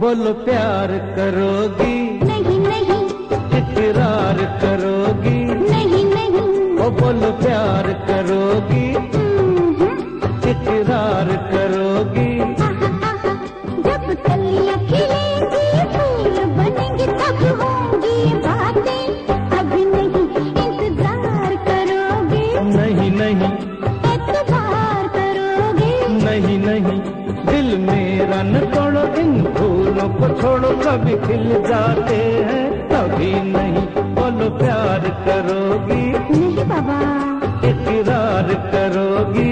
बोलो प्यार करोगी? नहीं नहीं। इकरार करोगी? नहीं नहीं। ओ बोलो प्यार करोगी? इकरार करोगी? जब कलियां खिलेंगी फूल बनेंगे तब होंगी बातें, अभी नहीं इंतजार करोगे? नहीं नहीं। एतबार करोगे? नहीं नहीं। दिल मेरा न तोड़ो, इन फूलों को छोड़ो, कभी खिल जाते हैं कभी नहीं। बोलो प्यार करोगी? नहीं बाबा। इकरार करोगी?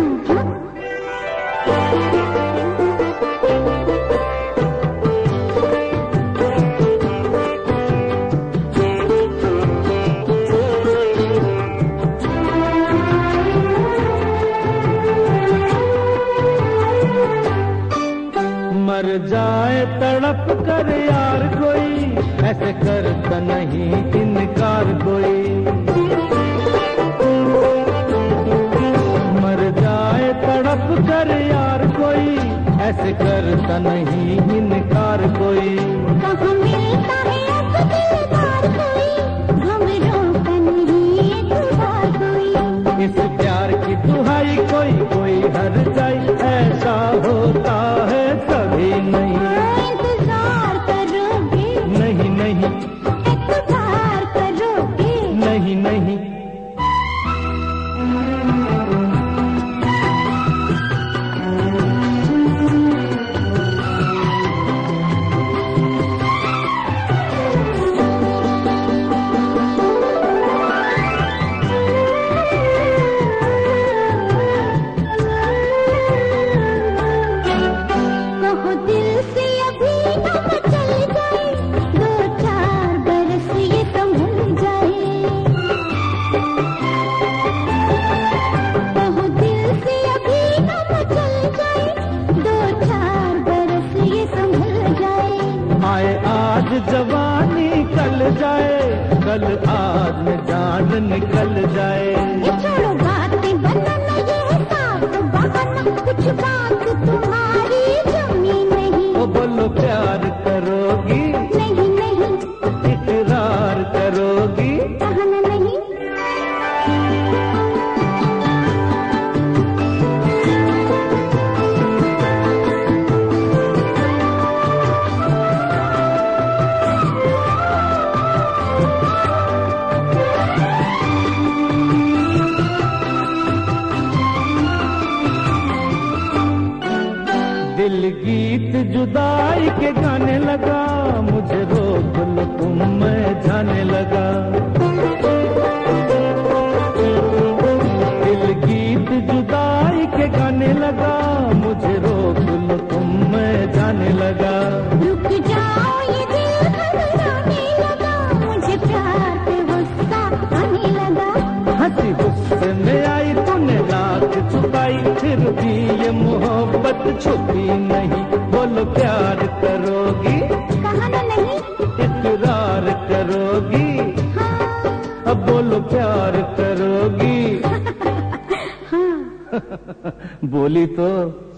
मर जाए तड़प कर यार कोई, ऐसे करता नहीं इनकार कोई। मर जाए तड़प कर यार कोई, ऐसे करता नहीं इनकार कोई। कहाँ मिलता है अब दिलदार कोई, हमें रोकता नहीं एतबार कोई। इस प्यार की दुहाई कोई कोई हर जाए, ऐसा होता है कभी नहीं। इंतजार करोगे? नहीं नहीं। एतबार करोगे? नहीं नहीं। कहो दिल से अभी न मचल जाए, 2-4 बरस ये संभल जाए। कहो दिल से अभी न मचल जाए, 2-4 बरस ये संभल जाए। आए आज जवानी कल जाए, कल आज में जान निकल जाए। ये छोड़ो बातें बनाना, ये है साफ बहाना, कुछ बात तुम्हारी जमी नहीं। ओ बोलो प्यार करोगी? नहीं नहीं। इकरार करोगी? कहना नहीं। दिल गीत जुदाई के गाने लगा, मुझे रोक लो तुम मैं जाने लगा। दिल गीत जुदाई के गाने लगा, मुझे रोक लो तुम मैं जाने लगा। रुक जाओ ये दिल घबराने लगा, मुझे प्यार पे गुस्सा आने लगा। हंसी गुस्से में आई तूने लाख छुपाई, फिर भी ये मोहब्बत छुपी नहीं। बोलो प्यार करोगी? कहना नहीं। इकरार करोगी? हाँ। अब बोलो प्यार करोगी? हाँ। बोली तो।